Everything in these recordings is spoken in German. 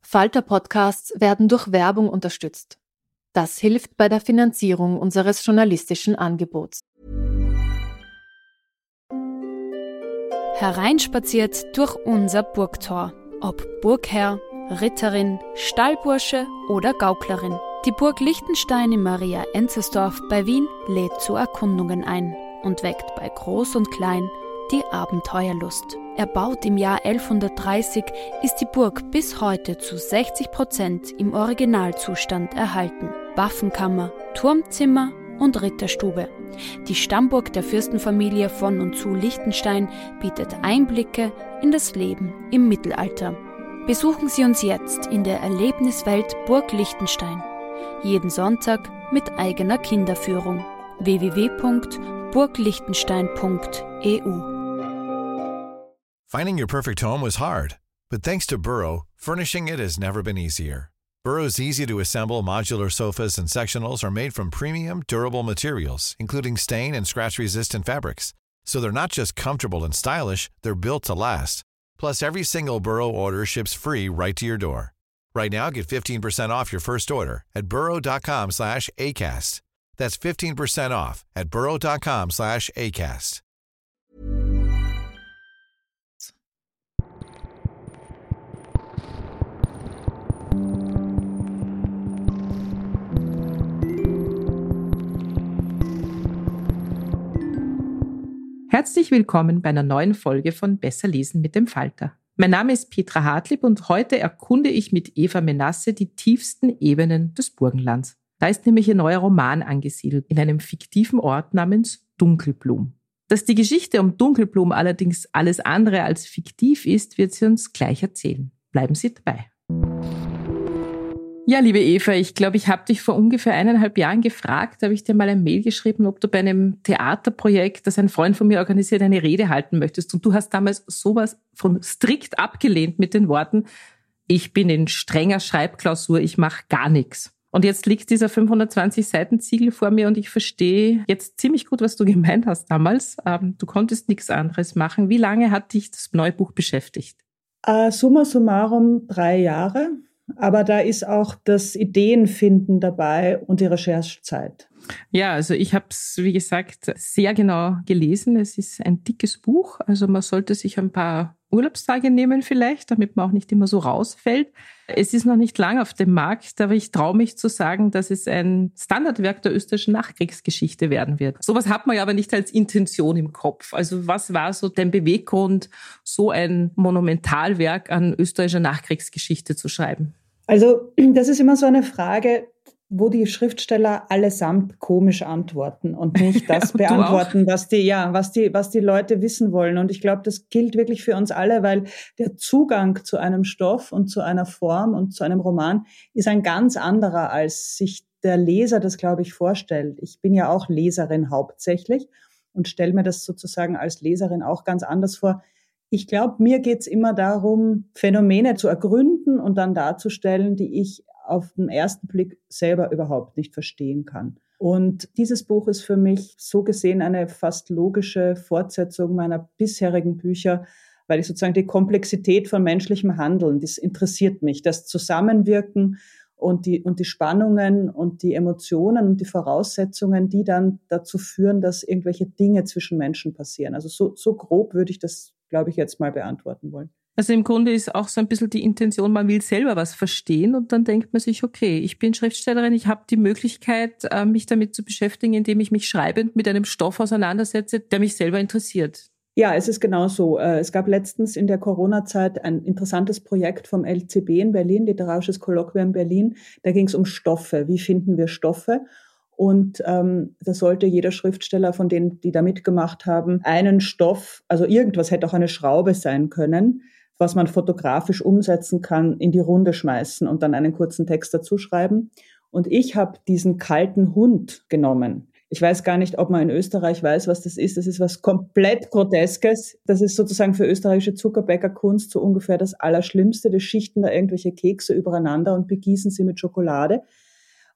Falter-Podcasts werden durch Werbung unterstützt. Das hilft bei der Finanzierung unseres journalistischen Angebots. Hereinspaziert durch unser Burgtor. Ob Burgherr, Ritterin, Stallbursche oder Gauklerin. Die Burg Liechtenstein in Maria-Enzersdorf bei Wien lädt zu Erkundungen ein und weckt bei Groß und Klein die Abenteuerlust. Erbaut im Jahr 1130 ist die Burg bis heute zu 60% im Originalzustand erhalten. Waffenkammer, Turmzimmer und Ritterstube. Die Stammburg der Fürstenfamilie von und zu Liechtenstein bietet Einblicke in das Leben im Mittelalter. Besuchen Sie uns jetzt in der Erlebniswelt Burg Liechtenstein. Jeden Sonntag mit eigener Kinderführung. www.burgliechtenstein.eu. Finding your perfect home was hard, but thanks to Burrow, furnishing it has never been easier. Burrow's easy-to-assemble modular sofas and sectionals are made from premium, durable materials, including stain and scratch-resistant fabrics. So they're not just comfortable and stylish, they're built to last. Plus, every single Burrow order ships free right to your door. Right now, get 15% off your first order at burrow.com/ACAST. That's 15% off at burrow.com/ACAST. Herzlich willkommen bei einer neuen Folge von Besser lesen mit dem Falter. Mein Name ist Petra Hartlieb und heute erkunde ich mit Eva Menasse die tiefsten Ebenen des Burgenlands. Da ist nämlich ein neuer Roman angesiedelt in einem fiktiven Ort namens Dunkelblum. Dass die Geschichte um Dunkelblum allerdings alles andere als fiktiv ist, wird sie uns gleich erzählen. Bleiben Sie dabei. Ja, liebe Eva, ich glaube, ich habe dich vor ungefähr 1,5 Jahren gefragt, habe ich dir mal ein Mail geschrieben, ob du bei einem Theaterprojekt, das ein Freund von mir organisiert, eine Rede halten möchtest. Und du hast damals sowas von strikt abgelehnt mit den Worten, ich bin in strenger Schreibklausur, ich mache gar nichts. Und jetzt liegt dieser 520-Seiten-Ziegel vor mir und ich verstehe jetzt ziemlich gut, was du gemeint hast damals. Du konntest nichts anderes machen. Wie lange hat dich das neue Buch beschäftigt? Summa summarum 3 Jahre. Aber da ist auch das Ideenfinden dabei und die Recherchezeit. Ja, also ich habe es, wie gesagt, sehr genau gelesen. Es ist ein dickes Buch, also man sollte sich ein paar Urlaubstage nehmen vielleicht, damit man auch nicht immer so rausfällt. Es ist noch nicht lang auf dem Markt, aber ich traue mich zu sagen, dass es ein Standardwerk der österreichischen Nachkriegsgeschichte werden wird. Sowas hat man ja aber nicht als Intention im Kopf. Also was war so dein Beweggrund, so ein Monumentalwerk an österreichischer Nachkriegsgeschichte zu schreiben? Also das ist immer so eine Frage, wo die Schriftsteller allesamt komisch antworten und nicht das beantworten, was die Leute wissen wollen. Und ich glaube, das gilt wirklich für uns alle, weil der Zugang zu einem Stoff und zu einer Form und zu einem Roman ist ein ganz anderer, als sich der Leser das, glaube ich, vorstellt. Ich bin ja auch Leserin hauptsächlich und stelle mir das sozusagen als Leserin auch ganz anders vor. Ich glaube, mir geht's immer darum, Phänomene zu ergründen und dann darzustellen, die ich auf den ersten Blick selber überhaupt nicht verstehen kann. Und dieses Buch ist für mich so gesehen eine fast logische Fortsetzung meiner bisherigen Bücher, weil ich sozusagen die Komplexität von menschlichem Handeln, das interessiert mich, das Zusammenwirken und die Spannungen und die Emotionen und die Voraussetzungen, die dann dazu führen, dass irgendwelche Dinge zwischen Menschen passieren. Also so grob würde ich das, glaube ich, jetzt mal beantworten wollen. Also im Grunde ist auch so ein bisschen die Intention, man will selber was verstehen und dann denkt man sich, okay, ich bin Schriftstellerin, ich habe die Möglichkeit, mich damit zu beschäftigen, indem ich mich schreibend mit einem Stoff auseinandersetze, der mich selber interessiert. Ja, es ist genau so. Es gab letztens in der Corona-Zeit ein interessantes Projekt vom LCB in Berlin, Literarisches Kolloquium Berlin. Da ging es um Stoffe. Wie finden wir Stoffe? Und da sollte jeder Schriftsteller von denen, die da mitgemacht haben, einen Stoff, also irgendwas hätte auch eine Schraube sein können, was man fotografisch umsetzen kann, in die Runde schmeißen und dann einen kurzen Text dazu schreiben. Und ich habe diesen kalten Hund genommen. Ich weiß gar nicht, ob man in Österreich weiß, was das ist. Das ist was komplett Groteskes. Das ist sozusagen für österreichische Zuckerbäckerkunst so ungefähr das Allerschlimmste. Die schichten da irgendwelche Kekse übereinander und begießen sie mit Schokolade.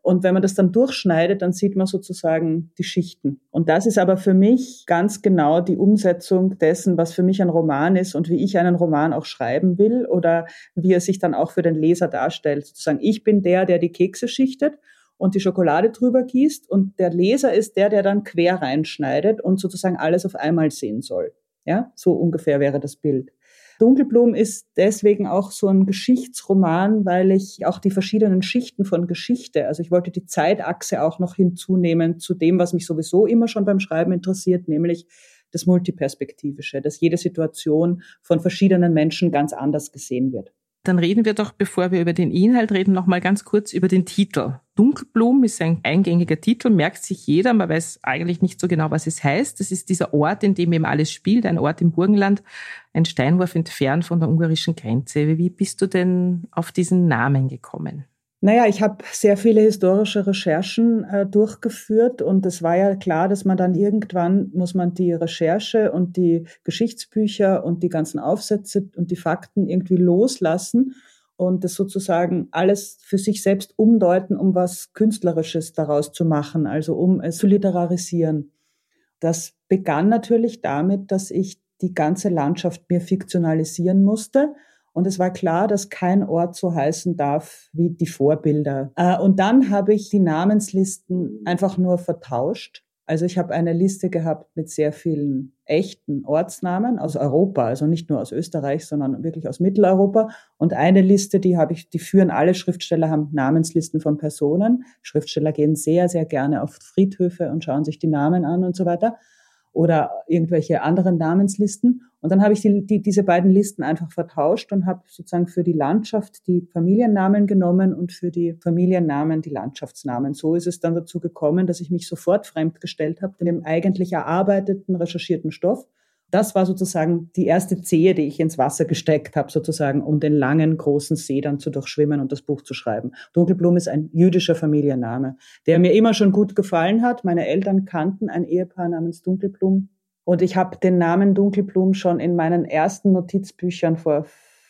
Und wenn man das dann durchschneidet, dann sieht man sozusagen die Schichten. Und das ist aber für mich ganz genau die Umsetzung dessen, was für mich ein Roman ist und wie ich einen Roman auch schreiben will oder wie er sich dann auch für den Leser darstellt. Sozusagen, ich bin der die Kekse schichtet und die Schokolade drüber gießt und der Leser ist der dann quer reinschneidet und sozusagen alles auf einmal sehen soll. Ja, so ungefähr wäre das Bild. Dunkelblumen ist deswegen auch so ein Geschichtsroman, weil ich auch die verschiedenen Schichten von Geschichte, also ich wollte die Zeitachse auch noch hinzunehmen zu dem, was mich sowieso immer schon beim Schreiben interessiert, nämlich das Multiperspektivische, dass jede Situation von verschiedenen Menschen ganz anders gesehen wird. Dann reden wir doch, bevor wir über den Inhalt reden, noch mal ganz kurz über den Titel. Dunkelblumen ist ein eingängiger Titel, merkt sich jeder, man weiß eigentlich nicht so genau, was es heißt. Das ist dieser Ort, in dem eben alles spielt, ein Ort im Burgenland, ein Steinwurf entfernt von der ungarischen Grenze. Wie bist du denn auf diesen Namen gekommen? Naja, ich habe sehr viele historische Recherchen durchgeführt und es war ja klar, dass man dann irgendwann muss man die Recherche und die Geschichtsbücher und die ganzen Aufsätze und die Fakten irgendwie loslassen und das sozusagen alles für sich selbst umdeuten, um was Künstlerisches daraus zu machen, also um es zu literarisieren. Das begann natürlich damit, dass ich die ganze Landschaft mir fiktionalisieren musste. Und es war klar, dass kein Ort so heißen darf wie die Vorbilder. Und dann habe ich die Namenslisten einfach nur vertauscht. Also ich habe eine Liste gehabt mit sehr vielen echten Ortsnamen aus Europa, also nicht nur aus Österreich, sondern wirklich aus Mitteleuropa. Und eine Liste, die führen alle Schriftsteller, haben Namenslisten von Personen. Schriftsteller gehen sehr, sehr gerne auf Friedhöfe und schauen sich die Namen an und so weiter. Oder irgendwelche anderen Namenslisten. Und dann habe ich diese beiden Listen einfach vertauscht und habe sozusagen für die Landschaft die Familiennamen genommen und für die Familiennamen die Landschaftsnamen. So ist es dann dazu gekommen, dass ich mich sofort fremdgestellt habe, dem eigentlich erarbeiteten, recherchierten Stoff. Das war sozusagen die erste Zehe, die ich ins Wasser gesteckt habe, sozusagen, um den langen, großen See dann zu durchschwimmen und das Buch zu schreiben. Dunkelblum ist ein jüdischer Familienname, der mir immer schon gut gefallen hat. Meine Eltern kannten ein Ehepaar namens Dunkelblum. Und ich habe den Namen Dunkelblum schon in meinen ersten Notizbüchern vor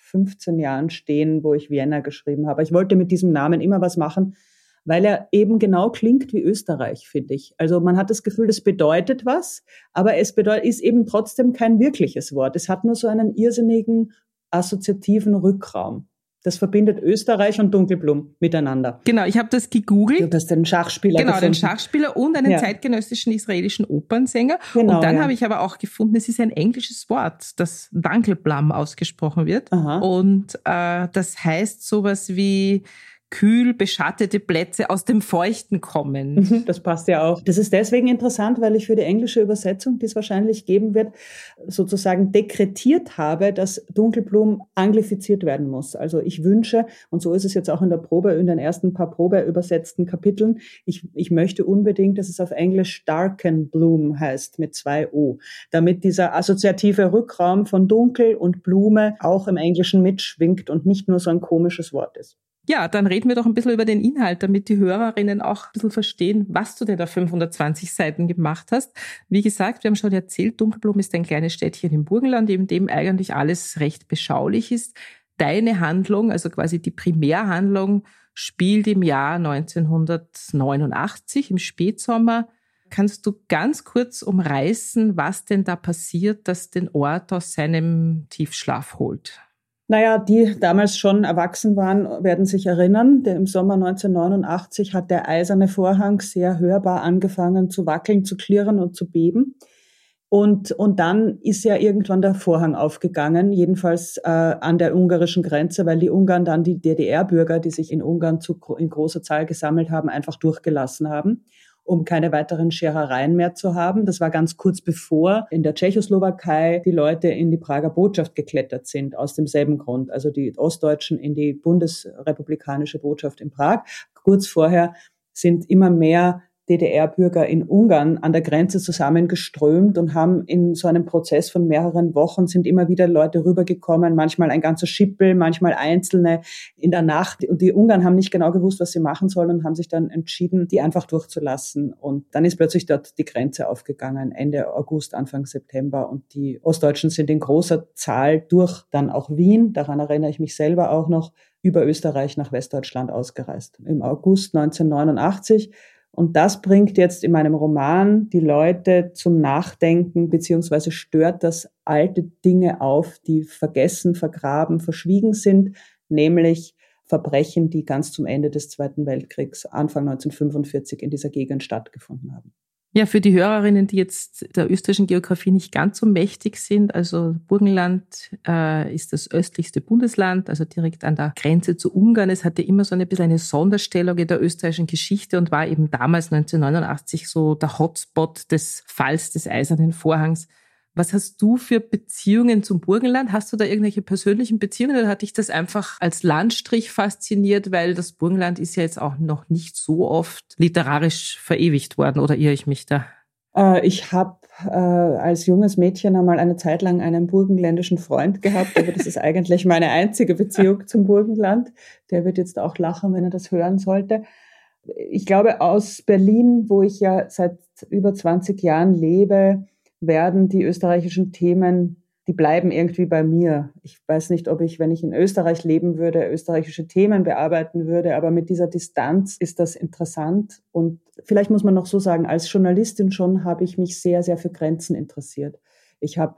15 Jahren stehen, wo ich Vienna geschrieben habe. Ich wollte mit diesem Namen immer was machen, weil er eben genau klingt wie Österreich, finde ich. Also man hat das Gefühl, das bedeutet was, aber ist eben trotzdem kein wirkliches Wort. Es hat nur so einen irrsinnigen assoziativen Rückraum. Das verbindet Österreich und Dunkelblum miteinander. Genau, ich habe das gegoogelt. Du hast den Schachspieler gefunden. Den Schachspieler und einen zeitgenössischen israelischen Opernsänger. Genau, und dann habe ich aber auch gefunden, es ist ein englisches Wort, das Dunkelblum ausgesprochen wird. Aha. Und das heißt sowas wie kühl beschattete Plätze aus dem Feuchten kommen. Das passt ja auch. Das ist deswegen interessant, weil ich für die englische Übersetzung, die es wahrscheinlich geben wird, sozusagen dekretiert habe, dass Dunkelblum anglifiziert werden muss. Also ich wünsche, und so ist es jetzt auch in den ersten paar probeübersetzten Kapiteln, ich möchte unbedingt, dass es auf Englisch Darkenbloom heißt, mit 2 O, damit dieser assoziative Rückraum von Dunkel und Blume auch im Englischen mitschwingt und nicht nur so ein komisches Wort ist. Ja, dann reden wir doch ein bisschen über den Inhalt, damit die Hörerinnen auch ein bisschen verstehen, was du denn da 520 Seiten gemacht hast. Wie gesagt, wir haben schon erzählt, Dunkelblum ist ein kleines Städtchen im Burgenland, in dem eigentlich alles recht beschaulich ist. Deine Handlung, also quasi die Primärhandlung, spielt im Jahr 1989, im Spätsommer. Kannst du ganz kurz umreißen, was denn da passiert, das den Ort aus seinem Tiefschlaf holt? Naja, die damals schon erwachsen waren, werden sich erinnern, denn im Sommer 1989 hat der eiserne Vorhang sehr hörbar angefangen zu wackeln, zu klirren und zu beben. Und dann ist ja irgendwann der Vorhang aufgegangen, jedenfalls an der ungarischen Grenze, weil die Ungarn dann die DDR-Bürger, die sich in Ungarn in großer Zahl gesammelt haben, einfach durchgelassen haben, um keine weiteren Scherereien mehr zu haben. Das war ganz kurz bevor in der Tschechoslowakei die Leute in die Prager Botschaft geklettert sind, aus demselben Grund. Also die Ostdeutschen in die bundesrepublikanische Botschaft in Prag. Kurz vorher sind immer mehr DDR-Bürger in Ungarn an der Grenze zusammengeströmt und haben in so einem Prozess von mehreren Wochen sind immer wieder Leute rübergekommen, manchmal ein ganzer Schippel, manchmal Einzelne in der Nacht. Und die Ungarn haben nicht genau gewusst, was sie machen sollen und haben sich dann entschieden, die einfach durchzulassen. Und dann ist plötzlich dort die Grenze aufgegangen, Ende August, Anfang September. Und die Ostdeutschen sind in großer Zahl durch dann auch Wien, daran erinnere ich mich selber auch noch, über Österreich nach Westdeutschland ausgereist. Im August 1989. Und das bringt jetzt in meinem Roman die Leute zum Nachdenken, beziehungsweise stört das alte Dinge auf, die vergessen, vergraben, verschwiegen sind, nämlich Verbrechen, die ganz zum Ende des Zweiten Weltkriegs, Anfang 1945 in dieser Gegend stattgefunden haben. Ja, für die Hörerinnen, die jetzt der österreichischen Geografie nicht ganz so mächtig sind, also Burgenland ist das östlichste Bundesland, also direkt an der Grenze zu Ungarn. Es hatte immer so ein bisschen eine Sonderstellung in der österreichischen Geschichte und war eben damals 1989 so der Hotspot des Falls des Eisernen Vorhangs. Was hast du für Beziehungen zum Burgenland? Hast du da irgendwelche persönlichen Beziehungen oder hat dich das einfach als Landstrich fasziniert? Weil das Burgenland ist ja jetzt auch noch nicht so oft literarisch verewigt worden, oder irre ich mich da? Ich habe als junges Mädchen einmal eine Zeit lang einen burgenländischen Freund gehabt, aber das ist eigentlich meine einzige Beziehung zum Burgenland. Der wird jetzt auch lachen, wenn er das hören sollte. Ich glaube, aus Berlin, wo ich ja seit über 20 Jahren lebe, werden die österreichischen Themen, die bleiben irgendwie bei mir. Ich weiß nicht, ob ich, wenn ich in Österreich leben würde, österreichische Themen bearbeiten würde, aber mit dieser Distanz ist das interessant. Und vielleicht muss man noch so sagen, als Journalistin schon habe ich mich sehr, sehr für Grenzen interessiert. Ich habe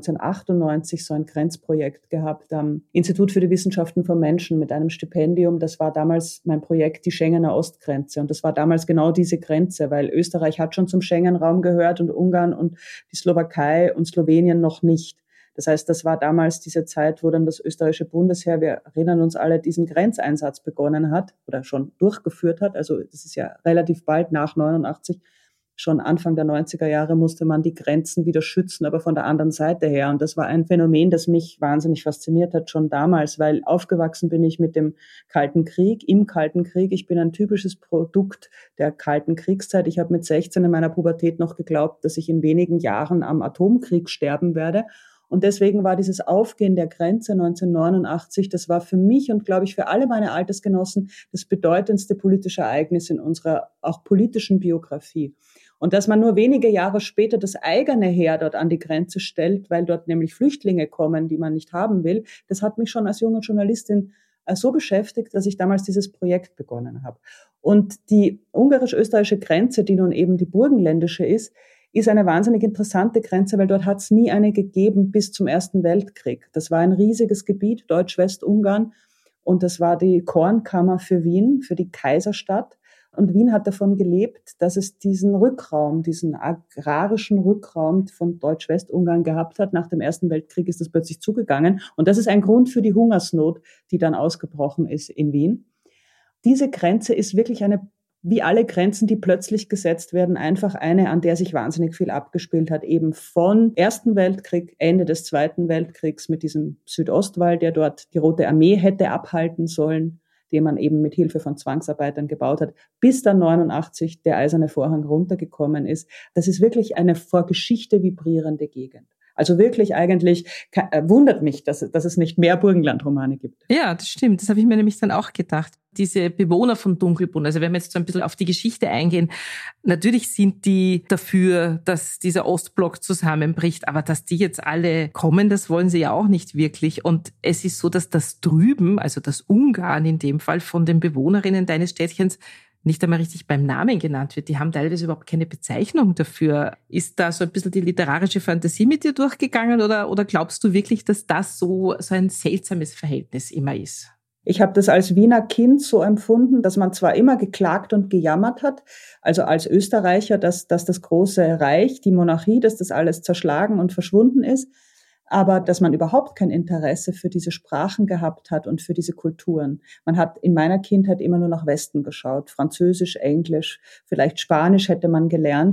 1998 so ein Grenzprojekt gehabt am Institut für die Wissenschaften von Menschen mit einem Stipendium. Das war damals mein Projekt, die Schengener Ostgrenze. Und das war damals genau diese Grenze, weil Österreich hat schon zum Schengen-Raum gehört und Ungarn und die Slowakei und Slowenien noch nicht. Das heißt, das war damals diese Zeit, wo dann das österreichische Bundesheer, wir erinnern uns alle, diesen Grenzeinsatz begonnen hat oder schon durchgeführt hat. Also das ist ja relativ bald nach 89. Schon Anfang der 90er Jahre musste man die Grenzen wieder schützen, aber von der anderen Seite her. Und das war ein Phänomen, das mich wahnsinnig fasziniert hat, schon damals, weil aufgewachsen bin ich mit dem Kalten Krieg, im Kalten Krieg. Ich bin ein typisches Produkt der Kalten Kriegszeit. Ich habe mit 16 in meiner Pubertät noch geglaubt, dass ich in wenigen Jahren am Atomkrieg sterben werde. Und deswegen war dieses Aufgehen der Grenze 1989, das war für mich und, glaube ich, für alle meine Altersgenossen das bedeutendste politische Ereignis in unserer auch politischen Biografie. Und dass man nur wenige Jahre später das eigene Heer dort an die Grenze stellt, weil dort nämlich Flüchtlinge kommen, die man nicht haben will, das hat mich schon als junge Journalistin so beschäftigt, dass ich damals dieses Projekt begonnen habe. Und die ungarisch-österreichische Grenze, die nun eben die burgenländische ist eine wahnsinnig interessante Grenze, weil dort hat es nie eine gegeben bis zum Ersten Weltkrieg. Das war ein riesiges Gebiet, Deutsch-Westungarn, und das war die Kornkammer für Wien, für die Kaiserstadt. Und Wien hat davon gelebt, dass es diesen Rückraum, diesen agrarischen Rückraum von Deutsch-Westungarn gehabt hat. Nach dem Ersten Weltkrieg ist das plötzlich zugegangen. Und das ist ein Grund für die Hungersnot, die dann ausgebrochen ist in Wien. Diese Grenze ist wirklich eine, wie alle Grenzen, die plötzlich gesetzt werden, einfach eine, an der sich wahnsinnig viel abgespielt hat. Eben von Ersten Weltkrieg, Ende des Zweiten Weltkriegs mit diesem Südostwall, der dort die Rote Armee hätte abhalten sollen, den man eben mit Hilfe von Zwangsarbeitern gebaut hat, bis dann 89 der Eiserne Vorhang runtergekommen ist. Das ist wirklich eine vor Geschichte vibrierende Gegend. Also wirklich eigentlich wundert mich, dass es nicht mehr Burgenland-Romane gibt. Ja, das stimmt. Das habe ich mir nämlich dann auch gedacht. Diese Bewohner von Dunkelbrunn, also wenn wir jetzt so ein bisschen auf die Geschichte eingehen, natürlich sind die dafür, dass dieser Ostblock zusammenbricht, aber dass die jetzt alle kommen, das wollen sie ja auch nicht wirklich. Und es ist so, dass das drüben, also das Ungarn in dem Fall, von den Bewohnerinnen deines Städtchens nicht einmal richtig beim Namen genannt wird. Die haben teilweise überhaupt keine Bezeichnung dafür. Ist da so ein bisschen die literarische Fantasie mit dir durchgegangen oder glaubst du wirklich, dass das so ein seltsames Verhältnis immer ist? Ich habe das als Wiener Kind so empfunden, dass man zwar immer geklagt und gejammert hat, also als Österreicher, dass das große Reich, die Monarchie, dass das alles zerschlagen und verschwunden ist, aber dass man überhaupt kein Interesse für diese Sprachen gehabt hat und für diese Kulturen. Man hat in meiner Kindheit immer nur nach Westen geschaut, Französisch, Englisch, vielleicht Spanisch hätte man gelernt.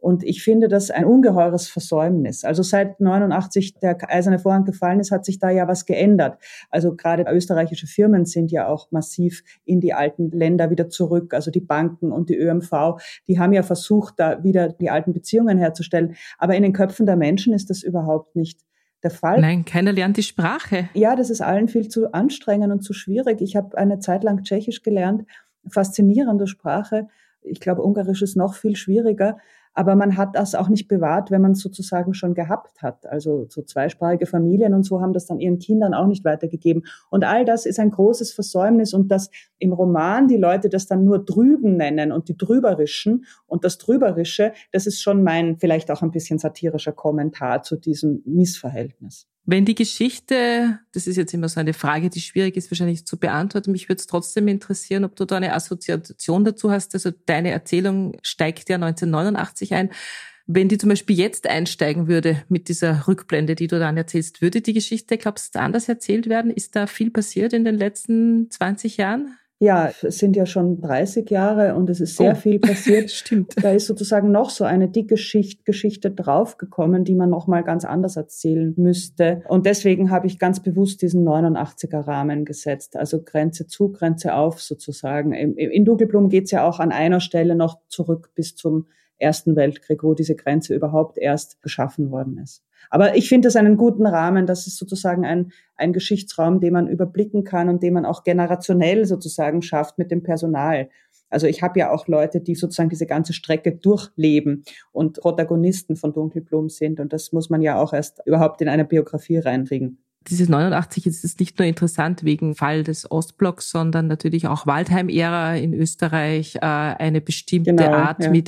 Und ich finde das ein ungeheures Versäumnis. Also seit 89 der Eiserne Vorhang gefallen ist, hat sich da ja was geändert. Also gerade österreichische Firmen sind ja auch massiv in die alten Länder wieder zurück. Also die Banken und die ÖMV, die haben ja versucht, da wieder die alten Beziehungen herzustellen. Aber in den Köpfen der Menschen ist das überhaupt nicht der Fall. Nein, keiner lernt die Sprache. Ja, das ist allen viel zu anstrengend und zu schwierig. Ich habe eine Zeit lang Tschechisch gelernt. Faszinierende Sprache. Ich glaube, Ungarisch ist noch viel schwieriger. Aber man hat das auch nicht bewahrt, wenn man es sozusagen schon gehabt hat. Also so zweisprachige Familien und so haben das dann ihren Kindern auch nicht weitergegeben. Und all das ist ein großes Versäumnis. Und dass im Roman die Leute das dann nur drüben nennen und die Drüberischen und das Drüberische, das ist schon mein vielleicht auch ein bisschen satirischer Kommentar zu diesem Missverhältnis. Wenn die Geschichte, das ist jetzt immer so eine Frage, die schwierig ist wahrscheinlich zu beantworten, mich würde es trotzdem interessieren, ob du da eine Assoziation dazu hast. Also deine Erzählung steigt ja 1989 ein. Wenn die zum Beispiel jetzt einsteigen würde mit dieser Rückblende, die du dann erzählst, würde die Geschichte, glaubst du, anders erzählt werden? Ist da viel passiert in den letzten 20 Jahren? Ja, es sind ja schon 30 Jahre und es ist sehr viel passiert. Stimmt. Da ist sozusagen noch so eine dicke Geschichte draufgekommen, die man noch mal ganz anders erzählen müsste. Und deswegen habe ich ganz bewusst diesen 89er-Rahmen gesetzt. Also Grenze zu, Grenze auf sozusagen. In Dunkelblumen geht es ja auch an einer Stelle noch zurück bis zum Ersten Weltkrieg, wo diese Grenze überhaupt erst geschaffen worden ist. Aber ich finde das einen guten Rahmen. Das ist sozusagen ein Geschichtsraum, den man überblicken kann und den man auch generationell sozusagen schafft mit dem Personal. Also ich habe ja auch Leute, die sozusagen diese ganze Strecke durchleben und Protagonisten von Dunkelblumen sind. Und das muss man ja auch erst überhaupt in eine Biografie reinkriegen. Dieses 89 ist nicht nur interessant wegen Fall des Ostblocks, sondern natürlich auch Waldheim-Ära in Österreich, eine bestimmte Art mit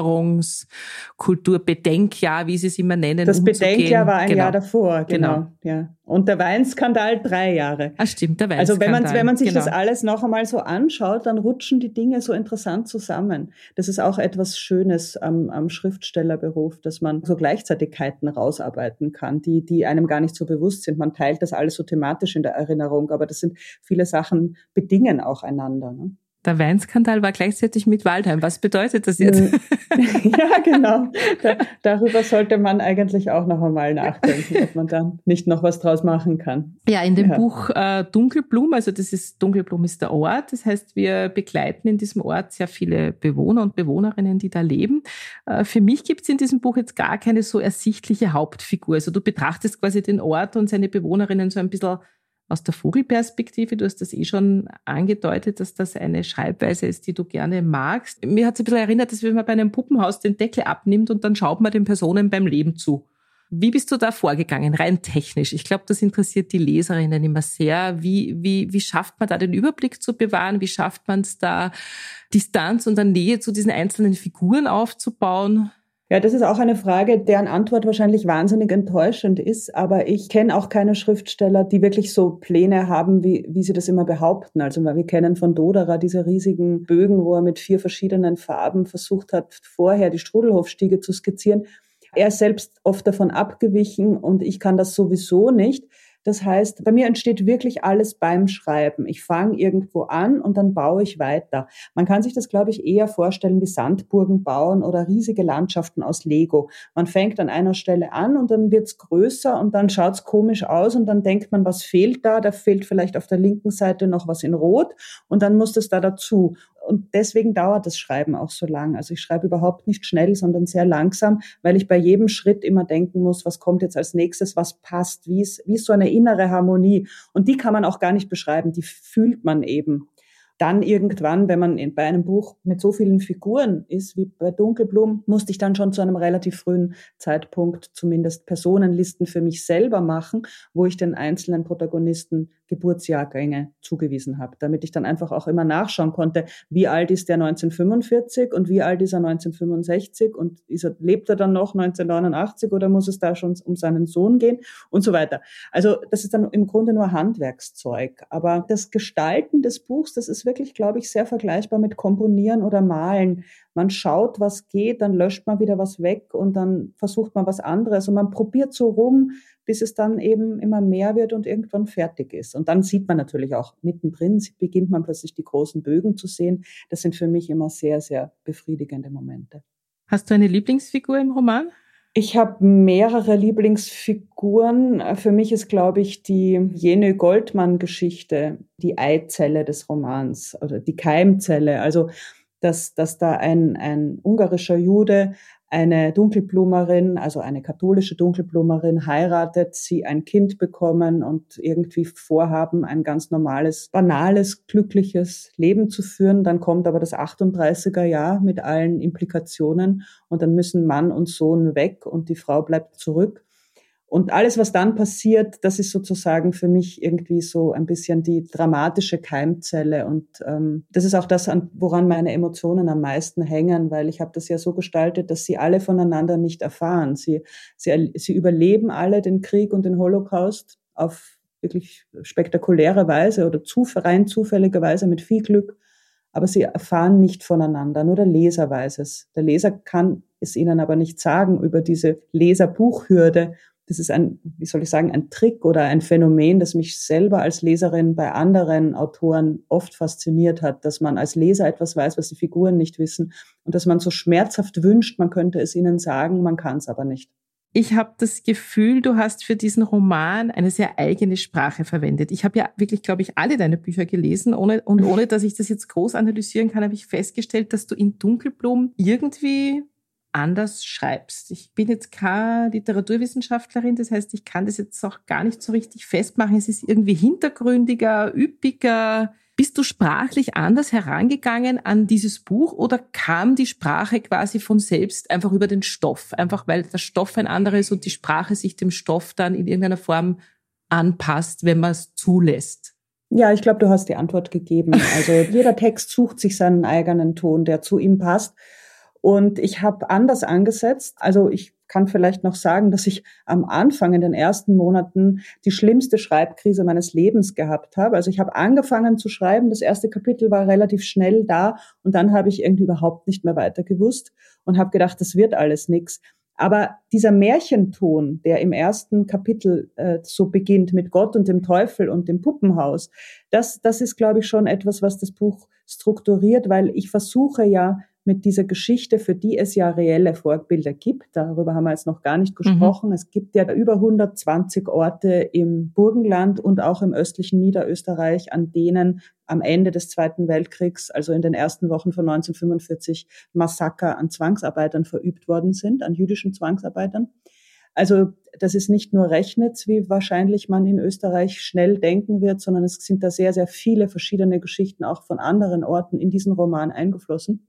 Erinnerungskultur, Bedenkjahr, wie sie es immer nennen. Das Bedenkjahr war ein Jahr davor, genau. Ja. Und der Weinskandal 3 Jahre. Ah, stimmt, der Weinskandal. Also wenn man sich das alles noch einmal so anschaut, dann rutschen die Dinge so interessant zusammen. Das ist auch etwas Schönes am Schriftstellerberuf, dass man so Gleichzeitigkeiten rausarbeiten kann, die einem gar nicht so bewusst sind. Man teilt das alles so thematisch in der Erinnerung, aber das sind viele Sachen, bedingen auch einander, ne? Der Weinskandal war gleichzeitig mit Waldheim. Was bedeutet das jetzt? Ja, genau. Darüber sollte man eigentlich auch noch einmal nachdenken, ob man dann nicht noch was draus machen kann. Ja, in dem Buch Dunkelblum, also Dunkelblum ist der Ort. Das heißt, wir begleiten in diesem Ort sehr viele Bewohner und Bewohnerinnen, die da leben. Für mich gibt es in diesem Buch jetzt gar keine so ersichtliche Hauptfigur. Also du betrachtest quasi den Ort und seine Bewohnerinnen so ein bisschen aus der Vogelperspektive. Du hast das schon angedeutet, dass das eine Schreibweise ist, die du gerne magst. Mir hat es ein bisschen erinnert, dass wenn man bei einem Puppenhaus den Deckel abnimmt und dann schaut man den Personen beim Leben zu. Wie bist du da vorgegangen, rein technisch? Ich glaube, das interessiert die Leserinnen immer sehr. Wie schafft man da den Überblick zu bewahren? Wie schafft man es da, Distanz und eine Nähe zu diesen einzelnen Figuren aufzubauen? Ja, das ist auch eine Frage, deren Antwort wahrscheinlich wahnsinnig enttäuschend ist. Aber ich kenne auch keine Schriftsteller, die wirklich so Pläne haben, wie sie das immer behaupten. Also wir kennen von Doderer diese riesigen Bögen, wo er mit 4 verschiedenen Farben versucht hat, vorher die Strudelhofstiege zu skizzieren. Er ist selbst oft davon abgewichen und ich kann das sowieso nicht. Das heißt, bei mir entsteht wirklich alles beim Schreiben. Ich fange irgendwo an und dann baue ich weiter. Man kann sich das, glaube ich, eher vorstellen wie Sandburgen bauen oder riesige Landschaften aus Lego. Man fängt an einer Stelle an und dann wird's größer und dann schaut's komisch aus und dann denkt man, was fehlt da? Da fehlt vielleicht auf der linken Seite noch was in Rot und dann muss das da dazu. Und deswegen dauert das Schreiben auch so lang. Also ich schreibe überhaupt nicht schnell, sondern sehr langsam, weil ich bei jedem Schritt immer denken muss, was kommt jetzt als nächstes, was passt, wie ist so eine innere Harmonie. Und die kann man auch gar nicht beschreiben, die fühlt man eben. Dann irgendwann, wenn man bei einem Buch mit so vielen Figuren ist wie bei Dunkelblum, musste ich dann schon zu einem relativ frühen Zeitpunkt zumindest Personenlisten für mich selber machen, wo ich den einzelnen Protagonisten Geburtsjahrgänge zugewiesen habe, damit ich dann einfach auch immer nachschauen konnte, wie alt ist der 1945 und wie alt ist er 1965 und lebt er dann noch 1989 oder muss es da schon um seinen Sohn gehen und so weiter. Also das ist dann im Grunde nur Handwerkszeug, aber das Gestalten des Buchs, das ist wirklich, glaube ich, sehr vergleichbar mit Komponieren oder Malen. Man schaut, was geht, dann löscht man wieder was weg und dann versucht man was anderes und man probiert so rum, bis es dann eben immer mehr wird und irgendwann fertig ist. Und dann sieht man natürlich auch mittendrin, beginnt man plötzlich die großen Bögen zu sehen. Das sind für mich immer sehr, sehr befriedigende Momente. Hast du eine Lieblingsfigur im Roman? Ich habe mehrere Lieblingsfiguren. Für mich ist, glaube ich, die Jenny Goldman-Geschichte die Eizelle des Romans oder die Keimzelle. Also, dass da ein ungarischer Jude eine Dunkelblumerin, also eine katholische Dunkelblumerin heiratet, sie ein Kind bekommen und irgendwie vorhaben, ein ganz normales, banales, glückliches Leben zu führen. Dann kommt aber das 38er Jahr mit allen Implikationen und dann müssen Mann und Sohn weg und die Frau bleibt zurück. Und alles, was dann passiert, das ist sozusagen für mich irgendwie so ein bisschen die dramatische Keimzelle. Und das ist auch das, woran meine Emotionen am meisten hängen, weil ich habe das ja so gestaltet, dass sie alle voneinander nicht erfahren. Sie überleben alle den Krieg und den Holocaust auf wirklich spektakuläre Weise oder rein zufällige Weise mit viel Glück. Aber sie erfahren nicht voneinander, nur der Leser weiß es. Der Leser kann es ihnen aber nicht sagen über diese Leserbuchhürde. Das ist ein Trick oder ein Phänomen, das mich selber als Leserin bei anderen Autoren oft fasziniert hat, dass man als Leser etwas weiß, was die Figuren nicht wissen und dass man so schmerzhaft wünscht, man könnte es ihnen sagen, man kann es aber nicht. Ich habe das Gefühl, du hast für diesen Roman eine sehr eigene Sprache verwendet. Ich habe ja wirklich, glaube ich, alle deine Bücher gelesen ohne dass ich das jetzt groß analysieren kann, habe ich festgestellt, dass du in Dunkelblumen irgendwie anders schreibst. Ich bin jetzt keine Literaturwissenschaftlerin, das heißt, ich kann das jetzt auch gar nicht so richtig festmachen. Es ist irgendwie hintergründiger, üppiger. Bist du sprachlich anders herangegangen an dieses Buch oder kam die Sprache quasi von selbst einfach über den Stoff? Einfach weil der Stoff ein anderer ist und die Sprache sich dem Stoff dann in irgendeiner Form anpasst, wenn man es zulässt? Ja, ich glaube, du hast die Antwort gegeben. Also jeder Text sucht sich seinen eigenen Ton, der zu ihm passt. Und ich habe anders angesetzt. Also ich kann vielleicht noch sagen, dass ich am Anfang in den ersten Monaten die schlimmste Schreibkrise meines Lebens gehabt habe. Also ich habe angefangen zu schreiben, das erste Kapitel war relativ schnell da und dann habe ich irgendwie überhaupt nicht mehr weiter gewusst und habe gedacht, das wird alles nix. Aber dieser Märchenton, der im ersten Kapitel so beginnt mit Gott und dem Teufel und dem Puppenhaus, das ist, glaube ich, schon etwas, was das Buch strukturiert, weil ich versuche ja mit dieser Geschichte, für die es ja reelle Vorbilder gibt. Darüber haben wir jetzt noch gar nicht gesprochen. Es gibt ja über 120 Orte im Burgenland und auch im östlichen Niederösterreich, an denen am Ende des Zweiten Weltkriegs, also in den ersten Wochen von 1945, Massaker an Zwangsarbeitern verübt worden sind, an jüdischen Zwangsarbeitern. Also das ist nicht nur Rechnitz, wie wahrscheinlich man in Österreich schnell denken wird, sondern es sind da sehr, sehr viele verschiedene Geschichten auch von anderen Orten in diesen Roman eingeflossen.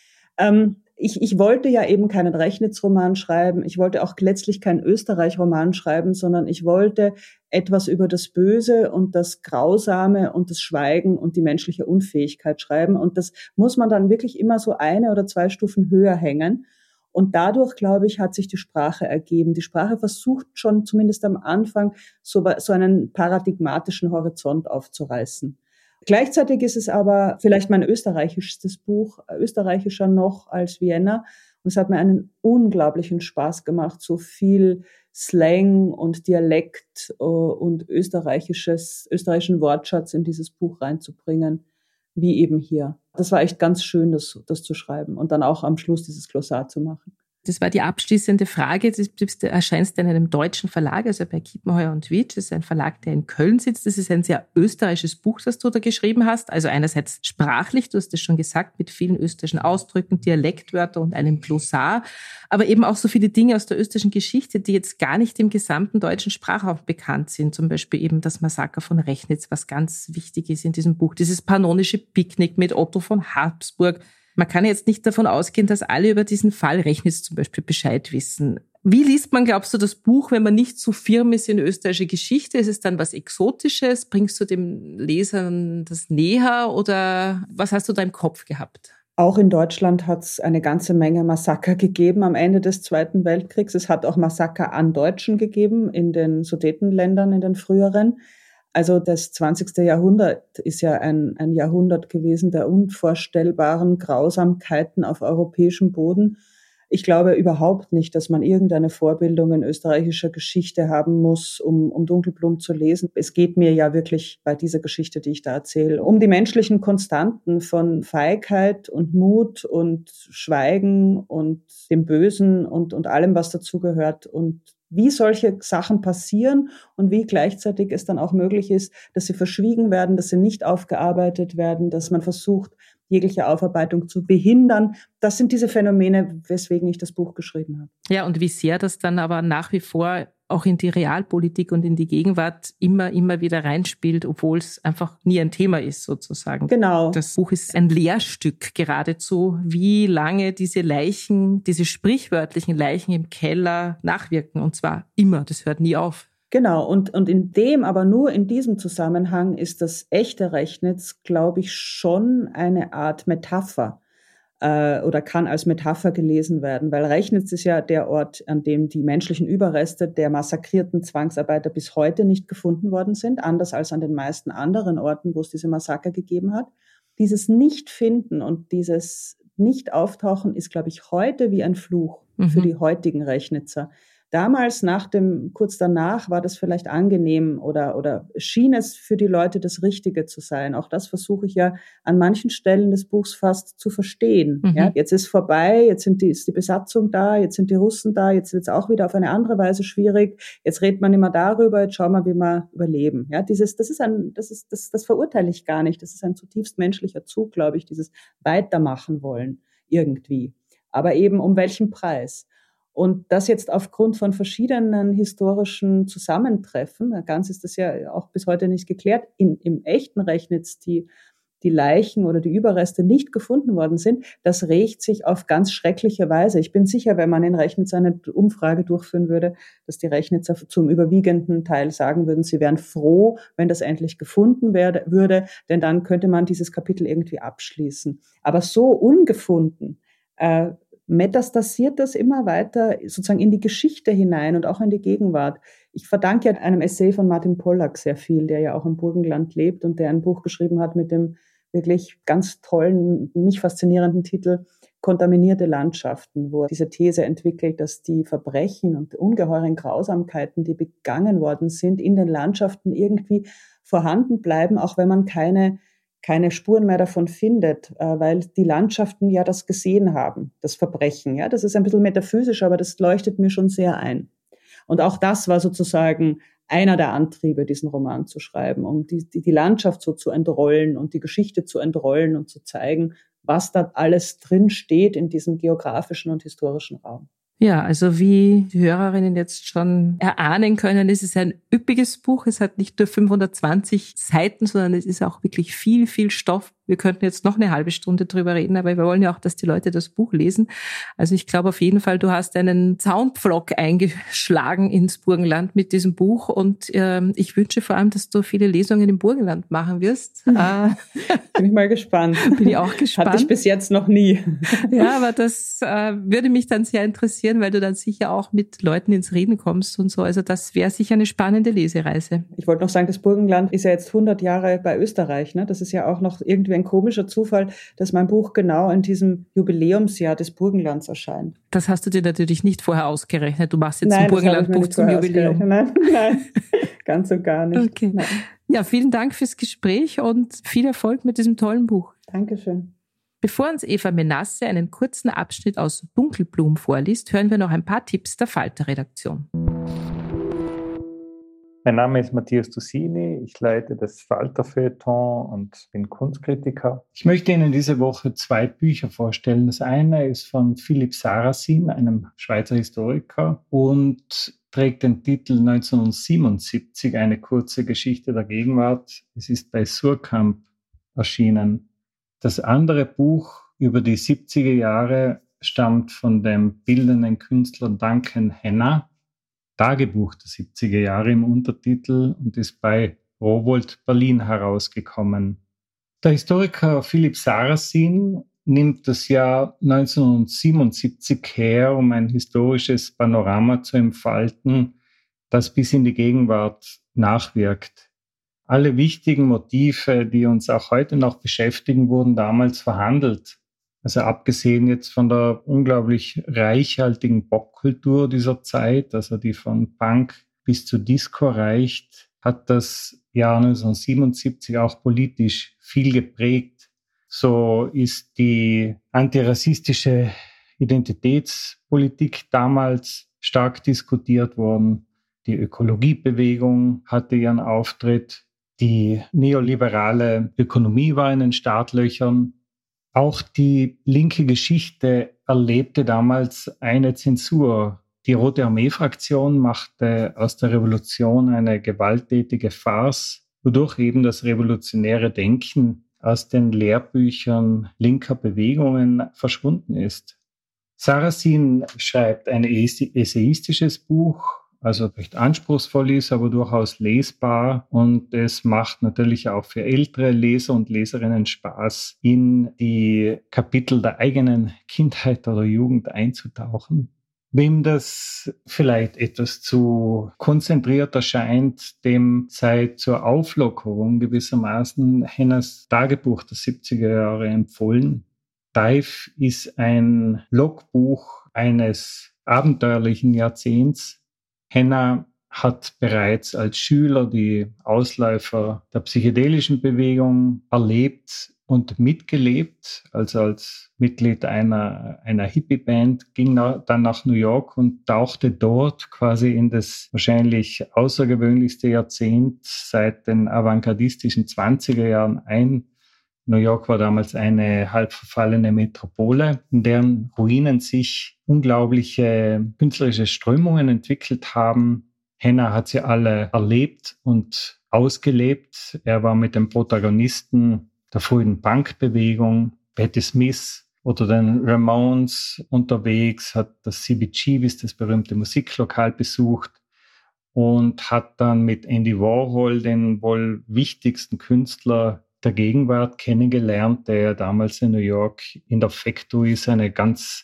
Ich wollte ja eben keinen Rechnitz-Roman schreiben. Ich wollte auch letztlich keinen Österreich-Roman schreiben, sondern ich wollte etwas über das Böse und das Grausame und das Schweigen und die menschliche Unfähigkeit schreiben. Und das muss man dann wirklich immer so 1 oder 2 Stufen höher hängen. Und dadurch, glaube ich, hat sich die Sprache ergeben. Die Sprache versucht schon zumindest am Anfang so einen paradigmatischen Horizont aufzureißen. Gleichzeitig ist es aber vielleicht mein österreichischstes Buch, österreichischer noch als Vienna. Und es hat mir einen unglaublichen Spaß gemacht, so viel Slang und Dialekt und österreichischen Wortschatz in dieses Buch reinzubringen, wie eben hier. Das war echt ganz schön, das zu schreiben und dann auch am Schluss dieses Glossar zu machen. Das war die abschließende Frage. Du erscheinst in einem deutschen Verlag, also bei Kiepenheuer und Witsch. Das ist ein Verlag, der in Köln sitzt. Das ist ein sehr österreichisches Buch, das du da geschrieben hast. Also einerseits sprachlich, du hast es schon gesagt, mit vielen österreichischen Ausdrücken, Dialektwörtern und einem Glossar. Aber eben auch so viele Dinge aus der österreichischen Geschichte, die jetzt gar nicht im gesamten deutschen Sprachraum bekannt sind. Zum Beispiel eben das Massaker von Rechnitz, was ganz wichtig ist in diesem Buch. Dieses pannonische Picknick mit Otto von Habsburg. Man kann jetzt nicht davon ausgehen, dass alle über diesen Fall Rechnitz zum Beispiel Bescheid wissen. Wie liest man, glaubst du, das Buch, wenn man nicht so firm ist in österreichische Geschichte? Ist es dann was Exotisches? Bringst du dem Lesern das näher oder was hast du da im Kopf gehabt? Auch in Deutschland hat es eine ganze Menge Massaker gegeben am Ende des Zweiten Weltkriegs. Es hat auch Massaker an Deutschen gegeben in den Sudetenländern, in den früheren. Also das 20. Jahrhundert ist ja ein Jahrhundert gewesen der unvorstellbaren Grausamkeiten auf europäischem Boden. Ich glaube überhaupt nicht, dass man irgendeine Vorbildung in österreichischer Geschichte haben muss, um Dunkelblum zu lesen. Es geht mir ja wirklich bei dieser Geschichte, die ich da erzähle, um die menschlichen Konstanten von Feigheit und Mut und Schweigen und dem Bösen und allem, was dazugehört, und wie solche Sachen passieren und wie gleichzeitig es dann auch möglich ist, dass sie verschwiegen werden, dass sie nicht aufgearbeitet werden, dass man versucht, jegliche Aufarbeitung zu behindern. Das sind diese Phänomene, weswegen ich das Buch geschrieben habe. Ja, und wie sehr das dann aber nach wie vor auch in die Realpolitik und in die Gegenwart immer wieder reinspielt, obwohl es einfach nie ein Thema ist, sozusagen. Genau. Das Buch ist ein Lehrstück geradezu, wie lange diese Leichen, diese sprichwörtlichen Leichen im Keller nachwirken. Und zwar immer, das hört nie auf. Genau, und aber nur in diesem Zusammenhang ist das echte Rechnitz, glaube ich, schon eine Art Metapher oder kann als Metapher gelesen werden, weil Rechnitz ist ja der Ort, an dem die menschlichen Überreste der massakrierten Zwangsarbeiter bis heute nicht gefunden worden sind, anders als an den meisten anderen Orten, wo es diese Massaker gegeben hat. Dieses Nicht-Finden und dieses Nicht-Auftauchen ist, glaube ich, heute wie ein Fluch für die heutigen Rechnitzer. Damals, kurz danach, war das vielleicht angenehm oder schien es für die Leute das Richtige zu sein. Auch das versuche ich ja an manchen Stellen des Buchs fast zu verstehen. Ja, jetzt ist vorbei, jetzt ist die Besatzung da, jetzt sind die Russen da, jetzt wird es auch wieder auf eine andere Weise schwierig. Jetzt redet man immer darüber, jetzt schauen wir, wie wir überleben. Ja, das verurteile ich gar nicht. Das ist ein zutiefst menschlicher Zug, glaube ich, dieses Weitermachen wollen irgendwie. Aber eben um welchen Preis? Und das jetzt aufgrund von verschiedenen historischen Zusammentreffen, ganz ist das ja auch bis heute nicht geklärt, im echten Rechnitz die Leichen oder die Überreste nicht gefunden worden sind, das rächt sich auf ganz schreckliche Weise. Ich bin sicher, wenn man in Rechnitz eine Umfrage durchführen würde, dass die Rechnitzer zum überwiegenden Teil sagen würden, sie wären froh, wenn das endlich gefunden würde, denn dann könnte man dieses Kapitel irgendwie abschließen. Aber so ungefunden, metastasiert das immer weiter sozusagen in die Geschichte hinein und auch in die Gegenwart. Ich verdanke ja einem Essay von Martin Pollack sehr viel, der ja auch im Burgenland lebt und der ein Buch geschrieben hat mit dem wirklich ganz tollen, mich faszinierenden Titel Kontaminierte Landschaften, wo er diese These entwickelt, dass die Verbrechen und ungeheuren Grausamkeiten, die begangen worden sind, in den Landschaften irgendwie vorhanden bleiben, auch wenn man keine Spuren mehr davon findet, weil die Landschaften ja das gesehen haben, das Verbrechen. Ja, das ist ein bisschen metaphysisch, aber das leuchtet mir schon sehr ein. Und auch das war sozusagen einer der Antriebe, diesen Roman zu schreiben, um die Landschaft so zu entrollen und die Geschichte zu entrollen und zu zeigen, was da alles drin steht in diesem geografischen und historischen Raum. Ja, also wie die Hörerinnen jetzt schon erahnen können, ist es ein üppiges Buch. Es hat nicht nur 520 Seiten, sondern es ist auch wirklich viel, viel Stoff. Wir könnten jetzt noch eine halbe Stunde drüber reden, aber wir wollen ja auch, dass die Leute das Buch lesen. Also ich glaube auf jeden Fall, du hast einen Soundpflock eingeschlagen ins Burgenland mit diesem Buch und ich wünsche vor allem, dass du viele Lesungen im Burgenland machen wirst. Bin ich mal gespannt. Bin ich auch gespannt. Hatte ich bis jetzt noch nie. Ja, aber das würde mich dann sehr interessieren, weil du dann sicher auch mit Leuten ins Reden kommst und so. Also das wäre sicher eine spannende Lesereise. Ich wollte noch sagen, das Burgenland ist ja jetzt 100 Jahre bei Österreich. Ne? Das ist ja auch noch irgendwie ein komischer Zufall, dass mein Buch genau in diesem Jubiläumsjahr des Burgenlands erscheint. Das hast du dir natürlich nicht vorher ausgerechnet. Du machst jetzt ein Burgenlandbuch zum Jubiläum. Nein, ganz und gar nicht. Okay. Nein. Ja, vielen Dank fürs Gespräch und viel Erfolg mit diesem tollen Buch. Dankeschön. Bevor uns Eva Menasse einen kurzen Abschnitt aus Dunkelblum vorliest, hören wir noch ein paar Tipps der Falter-Redaktion. Mein Name ist Matthias Tusini, ich leite das Falter-Feuilleton und bin Kunstkritiker. Ich möchte Ihnen diese Woche 2 Bücher vorstellen. Das eine ist von Philipp Sarrazin, einem Schweizer Historiker, und trägt den Titel 1977, eine kurze Geschichte der Gegenwart. Es ist bei Surkamp erschienen. Das andere Buch über die 70er Jahre stammt von dem bildenden Künstler Duncan Henner, Tagebuch der 70er Jahre im Untertitel, und ist bei Rowohlt Berlin herausgekommen. Der Historiker Philipp Sarrazin nimmt das Jahr 1977 her, um ein historisches Panorama zu entfalten, das bis in die Gegenwart nachwirkt. Alle wichtigen Motive, die uns auch heute noch beschäftigen, wurden damals verhandelt. Also abgesehen jetzt von der unglaublich reichhaltigen Popkultur dieser Zeit, also die von Punk bis zu Disco reicht, hat das Jahr 1977 auch politisch viel geprägt. So ist die antirassistische Identitätspolitik damals stark diskutiert worden. Die Ökologiebewegung hatte ihren Auftritt. Die neoliberale Ökonomie war in den Startlöchern. Auch die linke Geschichte erlebte damals eine Zensur. Die Rote Armee-Fraktion machte aus der Revolution eine gewalttätige Farce, wodurch eben das revolutionäre Denken aus den Lehrbüchern linker Bewegungen verschwunden ist. Sarrazin schreibt ein essayistisches Buch, also recht anspruchsvoll ist, aber durchaus lesbar. Und es macht natürlich auch für ältere Leser und Leserinnen Spaß, in die Kapitel der eigenen Kindheit oder Jugend einzutauchen. Wem das vielleicht etwas zu konzentriert erscheint, dem sei zur Auflockerung gewissermaßen Hennas Tagebuch der 70er Jahre empfohlen. Dive ist ein Logbuch eines abenteuerlichen Jahrzehnts. Henna hat bereits als Schüler die Ausläufer der psychedelischen Bewegung erlebt und mitgelebt. Also als Mitglied einer Hippie-Band ging dann nach New York und tauchte dort quasi in das wahrscheinlich außergewöhnlichste Jahrzehnt seit den avantgardistischen 20er Jahren ein. New York war damals eine halb verfallene Metropole, in deren Ruinen sich unglaubliche künstlerische Strömungen entwickelt haben. Henna hat sie alle erlebt und ausgelebt. Er war mit den Protagonisten der frühen Punkbewegung, Patti Smith oder den Ramones unterwegs, hat das CBGB's, das berühmte Musiklokal, besucht und hat dann mit Andy Warhol, den wohl wichtigsten Künstler der Gegenwart, kennengelernt, der damals in New York in der Factory einen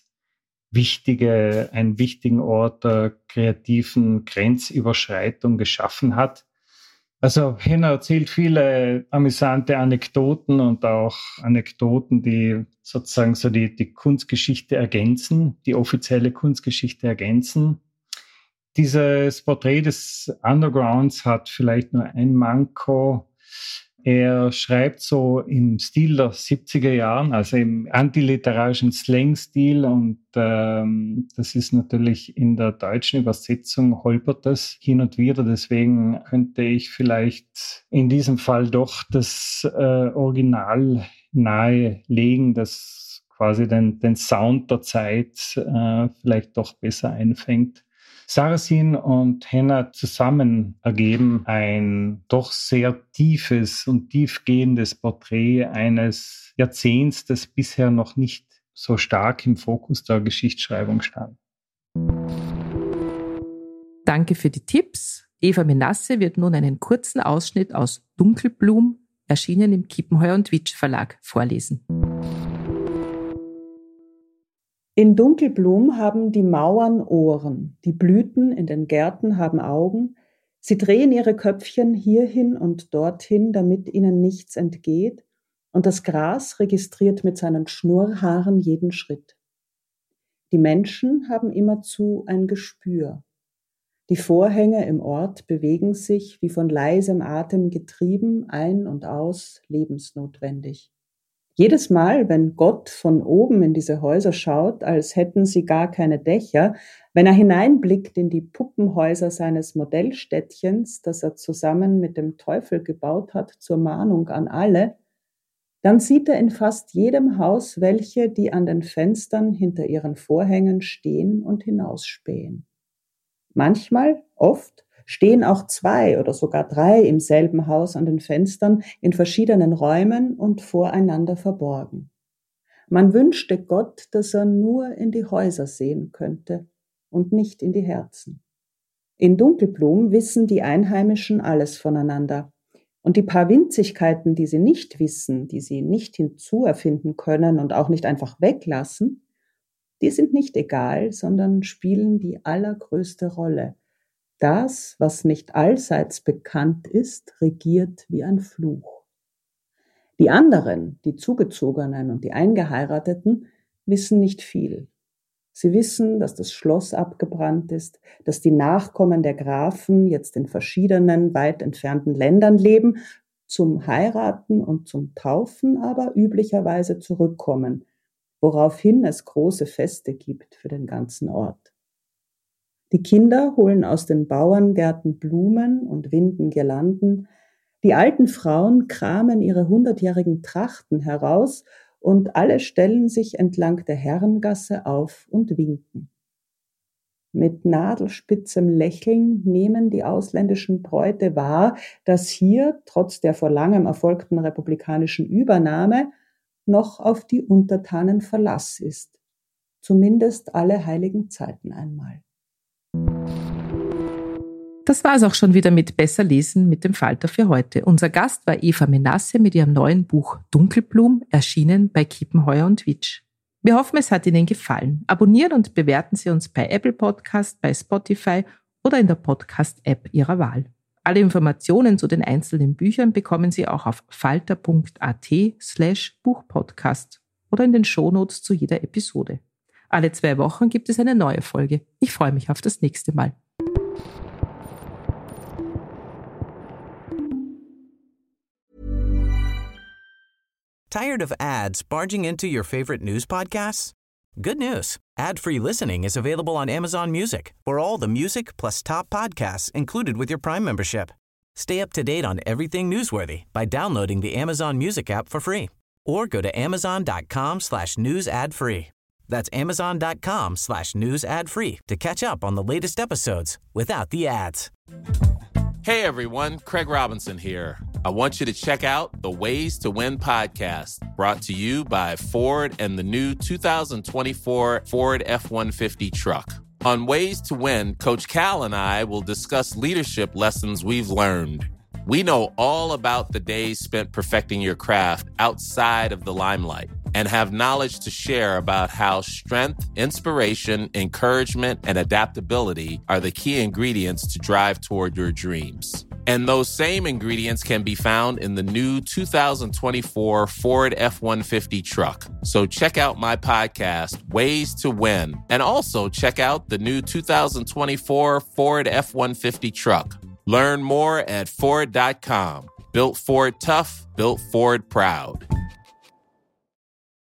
wichtigen Ort der kreativen Grenzüberschreitung geschaffen hat. Also Henna erzählt viele amüsante Anekdoten und auch Anekdoten, die sozusagen so die Kunstgeschichte ergänzen, die offizielle Kunstgeschichte ergänzen. Dieses Porträt des Undergrounds hat vielleicht nur ein Manko. Er schreibt so im Stil der 70er Jahren, also im antiliterarischen Slang-Stil, und das ist natürlich in der deutschen Übersetzung holpert das hin und wieder. Deswegen könnte ich vielleicht in diesem Fall doch das Original nahelegen, das quasi den Sound der Zeit vielleicht doch besser einfängt. Sarrazin und Henna zusammen ergeben ein doch sehr tiefes und tiefgehendes Porträt eines Jahrzehnts, das bisher noch nicht so stark im Fokus der Geschichtsschreibung stand. Danke für die Tipps. Eva Menasse wird nun einen kurzen Ausschnitt aus Dunkelblum, erschienen im Kiepenheuer und Witsch Verlag, vorlesen. In Dunkelblum haben die Mauern Ohren, die Blüten in den Gärten haben Augen, sie drehen ihre Köpfchen hierhin und dorthin, damit ihnen nichts entgeht, und das Gras registriert mit seinen Schnurrhaaren jeden Schritt. Die Menschen haben immerzu ein Gespür. Die Vorhänge im Ort bewegen sich, wie von leisem Atem getrieben, ein und aus, lebensnotwendig. Jedes Mal, wenn Gott von oben in diese Häuser schaut, als hätten sie gar keine Dächer, wenn er hineinblickt in die Puppenhäuser seines Modellstädtchens, das er zusammen mit dem Teufel gebaut hat, zur Mahnung an alle, dann sieht er in fast jedem Haus welche, die an den Fenstern hinter ihren Vorhängen stehen und hinausspähen. Manchmal, oft, stehen auch 2 oder sogar 3 im selben Haus an den Fenstern in verschiedenen Räumen und voreinander verborgen. Man wünschte Gott, dass er nur in die Häuser sehen könnte und nicht in die Herzen. In Dunkelblum wissen die Einheimischen alles voneinander. Und die paar Winzigkeiten, die sie nicht wissen, die sie nicht hinzuerfinden können und auch nicht einfach weglassen, die sind nicht egal, sondern spielen die allergrößte Rolle. Das, was nicht allseits bekannt ist, regiert wie ein Fluch. Die anderen, die Zugezogenen und die Eingeheirateten, wissen nicht viel. Sie wissen, dass das Schloss abgebrannt ist, dass die Nachkommen der Grafen jetzt in verschiedenen, weit entfernten Ländern leben, zum Heiraten und zum Taufen aber üblicherweise zurückkommen, woraufhin es große Feste gibt für den ganzen Ort. Die Kinder holen aus den Bauerngärten Blumen und winden Girlanden, die alten Frauen kramen ihre 100-jährigen Trachten heraus und alle stellen sich entlang der Herrengasse auf und winken. Mit nadelspitzem Lächeln nehmen die ausländischen Bräute wahr, dass hier, trotz der vor langem erfolgten republikanischen Übernahme, noch auf die Untertanen Verlass ist. Zumindest alle heiligen Zeiten einmal. Das war es auch schon wieder mit Besser lesen mit dem Falter für heute. Unser Gast war Eva Menasse mit ihrem neuen Buch Dunkelblum, erschienen bei Kiepenheuer und Witsch. Wir hoffen, es hat Ihnen gefallen. Abonnieren und bewerten Sie uns bei Apple Podcast, bei Spotify oder in der Podcast-App Ihrer Wahl. Alle Informationen zu den einzelnen Büchern bekommen Sie auch auf falter.at/Buchpodcast oder in den Shownotes zu jeder Episode. Alle 2 Wochen gibt es eine neue Folge. Ich freue mich auf das nächste Mal. Tired of ads barging into your favorite news podcasts? Good news. Ad-free listening is available on Amazon Music for all the music plus top podcasts included with your Prime membership. Stay up to date on everything newsworthy by downloading the Amazon Music app for free or go to amazon.com/news ad free. That's amazon.com/news ad free to catch up on the latest episodes without the ads. Hey everyone, Craig Robinson here. I want you to check out the Ways to Win podcast, brought to you by Ford and the new 2024 Ford F-150 truck. On Ways to Win, Coach Cal and I will discuss leadership lessons we've learned. We know all about the days spent perfecting your craft outside of the limelight and have knowledge to share about how strength, inspiration, encouragement, and adaptability are the key ingredients to drive toward your dreams. And those same ingredients can be found in the new 2024 Ford F-150 truck. So check out my podcast, Ways to Win, and also check out the new 2024 Ford F-150 truck. Learn more at Ford.com. Built Ford tough, built Ford proud.